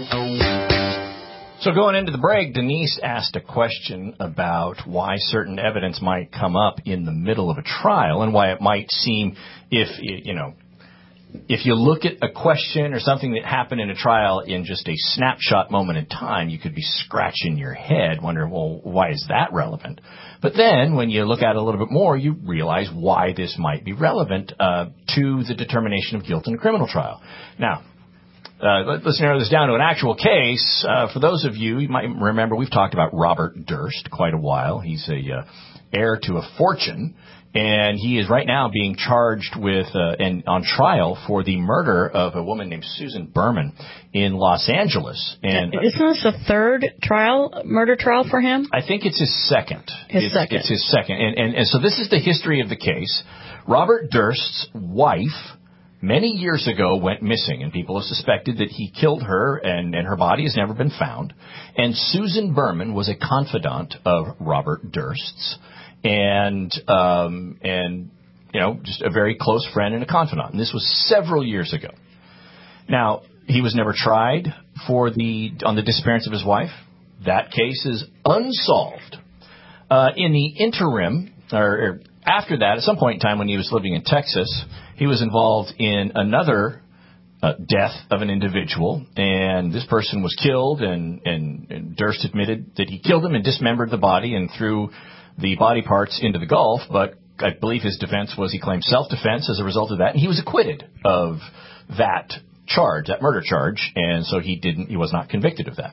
So going into the break, Denise asked a question about why certain evidence might come up in the middle of a trial and why it might seem if, you know, if you look at a question or something that happened in a trial in just a snapshot moment in time, you could be scratching your head, wondering, well, why is that relevant? But then when you look at it a little bit more, you realize why this might be relevant uh, to the determination of guilt in a criminal trial. Now, uh, let's narrow this down to an actual case. Uh, for those of you, you might remember we've talked about Robert Durst quite a while. He's a uh, heir to a fortune. And he is right now being charged with uh, and on trial for the murder of a woman named Susan Berman in Los Angeles. And isn't this the third trial, murder trial for him? I think it's his second. His it's, second. It's his second. And, and, and so this is the history of the case. Robert Durst's wife, many years ago, went missing, and people have suspected that he killed her, and, and her body has never been found. And Susan Berman was a confidant of Robert Durst's. And, um, and, you know, just a very close friend and a confidant. And this was several years ago. Now, he was never tried for the, on the disappearance of his wife. That case is unsolved. Uh, in the interim, or, or after that, at some point in time when he was living in Texas, he was involved in another uh, death of an individual. And this person was killed, and, and, and Durst admitted that he killed him and dismembered the body and threw the body parts into the Gulf, but I believe his defense was he claimed self-defense as a result of that, and he was acquitted of that charge, that murder charge, and so he didn't, he was not convicted of that.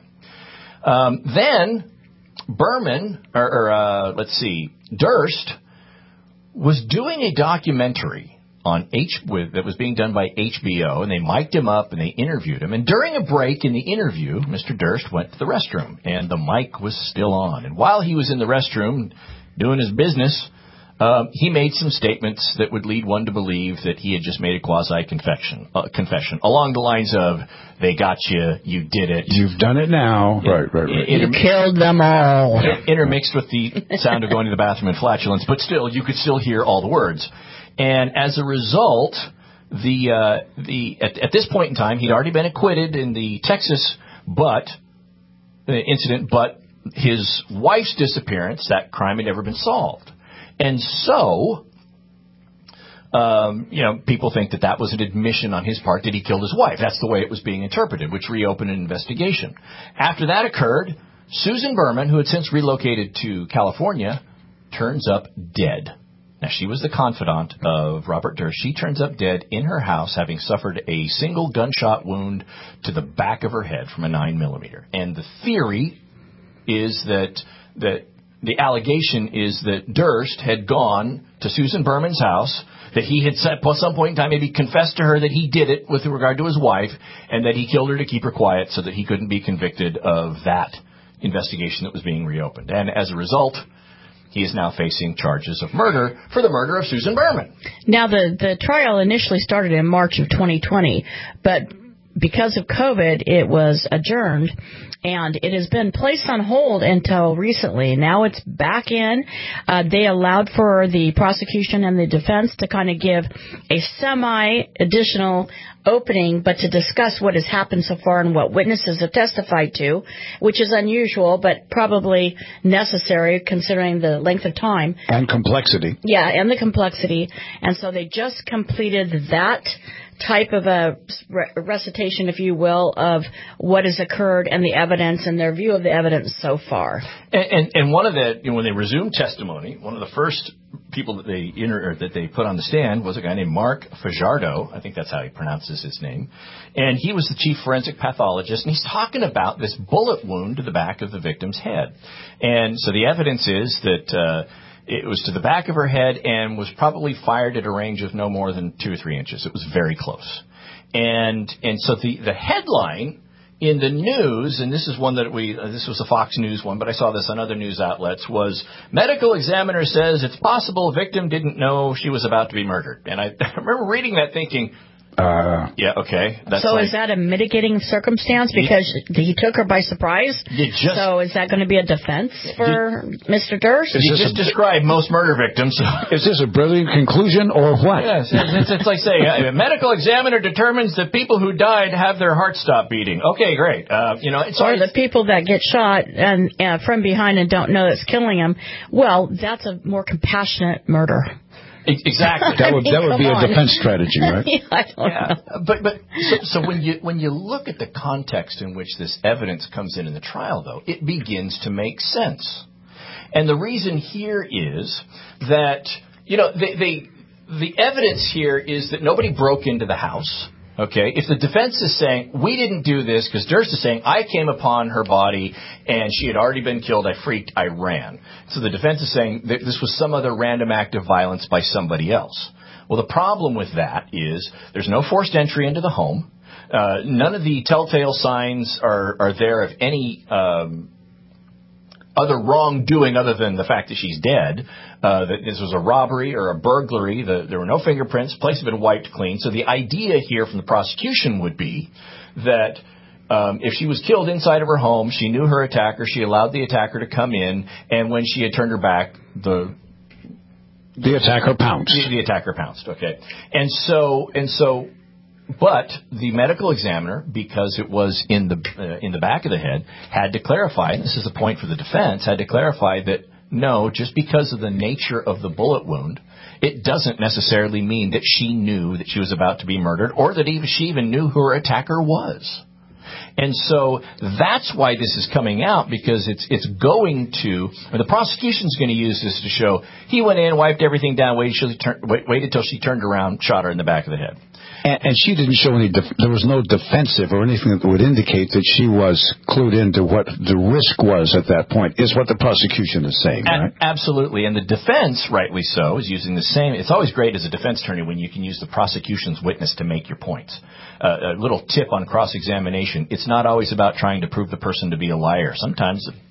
Um, then Berman, or, or uh, let's see, Durst was doing a documentary on H with, that was being done by H B O, and they mic'd him up and they interviewed him. And during a break in the interview, Mister Durst went to the restroom, and the mic was still on. And while he was in the restroom, doing his business, uh, he made some statements that would lead one to believe that he had just made a quasi-confession, uh, confession, along the lines of, they got you, you did it. You've done it now. It, right, right, right. You killed them all. Intermixed with the sound of going to the bathroom and flatulence, but still, you could still hear all the words. And as a result, the uh, the at, at this point in time, he'd already been acquitted in the Texas but uh, incident, but his wife's disappearance, that crime had never been solved. And so, um, you know, people think that that was an admission on his part that he killed his wife. That's the way it was being interpreted, which reopened an investigation. After that occurred, Susan Berman, who had since relocated to California, turns up dead. Now, she was the confidant of Robert Durst. She turns up dead in her house, having suffered a single gunshot wound to the back of her head from a nine millimeter. And the theory is that that the allegation is that Durst had gone to Susan Berman's house, that he had at some point in time maybe confessed to her that he did it with regard to his wife, and that he killed her to keep her quiet so that he couldn't be convicted of that investigation that was being reopened. And as a result, he is now facing charges of murder for the murder of Susan Berman. Now, the, the trial initially started in March of twenty twenty, but because of COVID, it was adjourned, and it has been placed on hold until recently. Now it's back in. Uh, they allowed for the prosecution and the defense to kind of give a semi-additional opening, but to discuss what has happened so far and what witnesses have testified to, which is unusual, but probably necessary considering the length of time. And complexity. Yeah, and the complexity. And so they just completed that type of a recitation, if you will, of what has occurred and the evidence and their view of the evidence so far. And, and, and one of the, you know, when they resumed testimony, one of the first people that they inter, or that they put on the stand was a guy named Mark Fajardo. I think that's how he pronounces his name. And he was the chief forensic pathologist, and he's talking about this bullet wound to the back of the victim's head. And so the evidence is that uh, it was to the back of her head and was probably fired at a range of no more than two or three inches. It was very close. And and so the, the headline in the news, and this is one that we, uh, this was a Fox News one, but I saw this on other news outlets, was medical examiner says it's possible victim didn't know she was about to be murdered. And I, I remember reading that thinking, Uh, yeah, okay. That's so like, is that a mitigating circumstance because he, he took her by surprise? You just, so is that going to be a defense for you, Mister Durst? You just described most murder victims. Is this a brilliant conclusion or what? Yes, it's, it's like saying a medical examiner determines that people who died have their heart stop beating. Okay, great. Uh, you know, it's or the people that get shot and uh, from behind and don't know it's killing them. Well, that's a more compassionate murder. Exactly. That would that would be on. a defense strategy, right? yeah, I don't yeah. know. But but so, so when you when you look at the context in which this evidence comes in in the trial, though, it begins to make sense. And the reason here is that you know they, they the evidence here is that nobody broke into the house. Okay, if the defense is saying, we didn't do this, because Durst is saying, I came upon her body and she had already been killed, I freaked, I ran. So the defense is saying that this was some other random act of violence by somebody else. Well, the problem with that is there's no forced entry into the home. Uh, none of the telltale signs are, are there of any um, other wrongdoing other than the fact that she's dead. Uh, that this was a robbery or a burglary. The, there were no fingerprints. The place had been wiped clean. So the idea here from the prosecution would be that um, if she was killed inside of her home, she knew her attacker, she allowed the attacker to come in, and when she had turned her back, the the attacker pounced. The, the attacker pounced. Okay, and so and so. But the medical examiner, because it was in the uh, in the back of the head, had to clarify, and this is the point for the defense, had to clarify that no, just because of the nature of the bullet wound, it doesn't necessarily mean that she knew that she was about to be murdered or that even she even knew who her attacker was. And so that's why this is coming out, because it's it's going to, or the prosecution's going to use this to show he went in, wiped everything down, waited till she, turn, wait, waited till she turned around, shot her in the back of the head. And, and she didn't show any, def- there was no defensive or anything that would indicate that she was clued into what the risk was at that point, is what the prosecution is saying, right? A- absolutely. And the defense, rightly so, is using the same. It's always great as a defense attorney when you can use the prosecution's witness to make your points. Uh, a little tip on cross-examination. It's not always about trying to prove the person to be a liar. Sometimes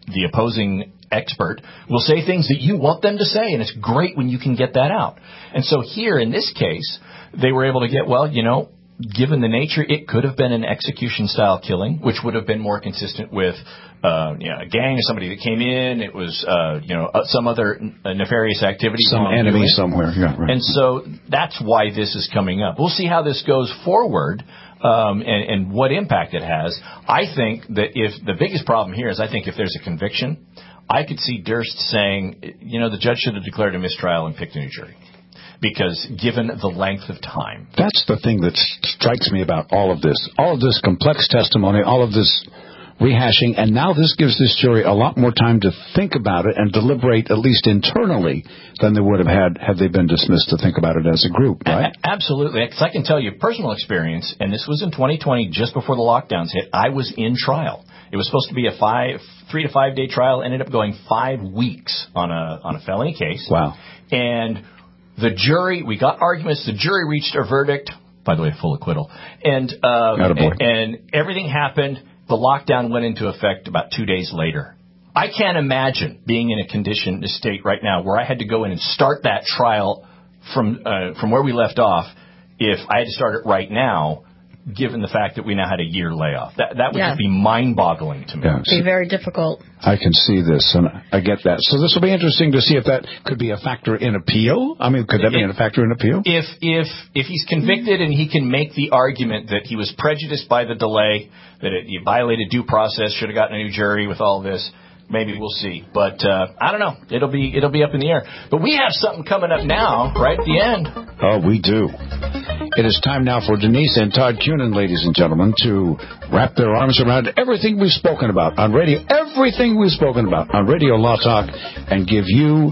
the opposing expert will say things that you want them to say, and it's great when you can get that out. And so here in this case, they were able to get, well, you know, given the nature, it could have been an execution-style killing, which would have been more consistent with uh, you know, a gang or somebody that came in. It was, uh, you know, uh, some other nefarious activity. Some enemy somewhere. Yeah, right. And so that's why this is coming up. We'll see how this goes forward. Um, and, and what impact it has. I think that if the biggest problem here is I think if there's a conviction, I could see Durst saying, you know, the judge should have declared a mistrial and picked a new jury. Because given the length of time. That's the thing that strikes me about all of this. All of this complex testimony, all of this rehashing, and now this gives this jury a lot more time to think about it and deliberate, at least internally, than they would have had had they been dismissed to think about it as a group, right? A- absolutely. Because I can tell you personal experience, and this was in twenty twenty, just before the lockdowns hit, I was in trial. It was supposed to be a five, three to five day trial, ended up going five weeks on a on a felony case. Wow. And the jury, we got arguments, the jury reached a verdict, by the way, full acquittal, and uh, and, and everything happened. The lockdown went into effect about two days later. I can't imagine being in a condition, a state right now, where I had to go in and start that trial from uh, from where we left off. If I had to start it right now, given the fact that we now had a year layoff, that that would yeah. just be mind-boggling to me. Yeah. It'd be very difficult. I can see this, and I get that. So this will be interesting to see if that could be a factor in appeal. I mean, could that be a factor in appeal? If if if he's convicted and he can make the argument that he was prejudiced by the delay, that it, he violated due process, should have gotten a new jury with all this, maybe we'll see. But uh, I don't know. It'll be it'll be up in the air. But we have something coming up now, right at the end. Oh, we do. It is time now for Denise and Todd Cunin, ladies and gentlemen, to wrap their arms around everything we've spoken about on radio, everything we've spoken about on Radio Law Talk, and give you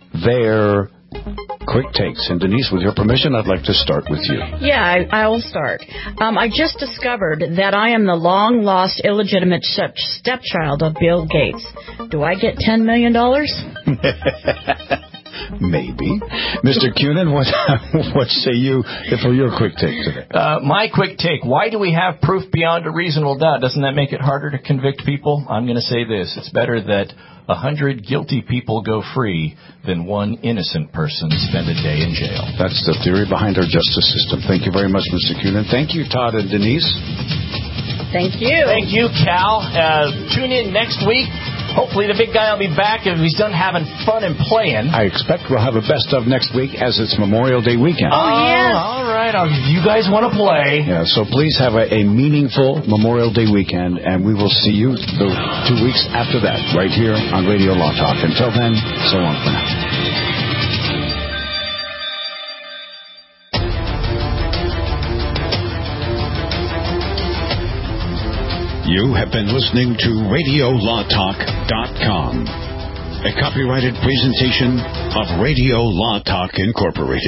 their quick takes. And Denise, with your permission, I'd like to start with you. Yeah, I, I will start. Um, I just discovered that I am the long-lost, illegitimate step- stepchild of Bill Gates. Do I get ten million dollars? Maybe. Mister Cunin, what what say you for your quick take today? Uh, my quick take, why do we have proof beyond a reasonable doubt? Doesn't that make it harder to convict people? I'm going to say this. It's better that a hundred guilty people go free than one innocent person spend a day in jail. That's the theory behind our justice system. Thank you very much, Mister Cunin. Thank you, Todd and Denise. Thank you. Thank you, Cal. Uh, tune in next week. Hopefully the big guy will be back if he's done having fun and playing. I expect we'll have a best of next week as it's Memorial Day weekend. Oh, yes. All right. I'll, you guys want to play. Yeah, so please have a, a meaningful Memorial Day weekend, and we will see you the two weeks after that right here on Radio Law Talk. Until then, so long for now. You have been listening to Radio Law Talk dot com, a copyrighted presentation of Radio Law Talk Incorporated.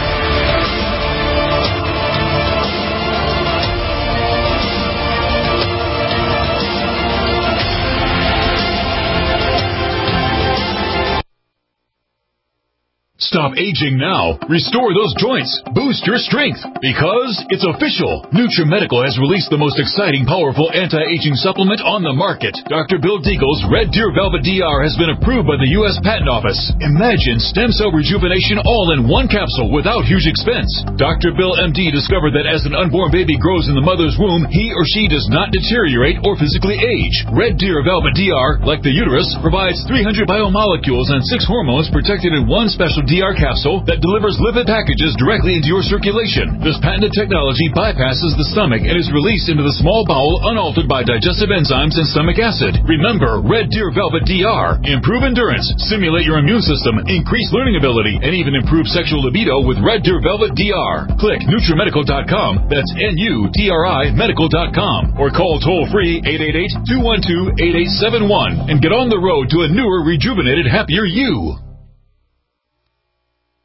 Stop aging now. Restore those joints. Boost your strength. Because it's official. NutriMedical has released the most exciting, powerful anti-aging supplement on the market. Doctor Bill Deagle's Red Deer Velvet D R has been approved by the U S Patent Office. Imagine stem cell rejuvenation all in one capsule without huge expense. Doctor Bill M D discovered that as an unborn baby grows in the mother's womb, he or she does not deteriorate or physically age. Red Deer Velvet D R, like the uterus, provides three hundred biomolecules and six hormones protected in one special D R capsule that delivers lipid packages directly into your circulation. This patented technology bypasses the stomach and is released into the small bowel unaltered by digestive enzymes and stomach acid. Remember, Red Deer Velvet D R. Improve endurance, stimulate your immune system, increase learning ability, and even improve sexual libido with Red Deer Velvet D R. Click NutriMedical dot com. That's N U T R I Medical dot com. Or call toll-free eight eight eight, two one two, eight eight seven one and get on the road to a newer, rejuvenated, happier you.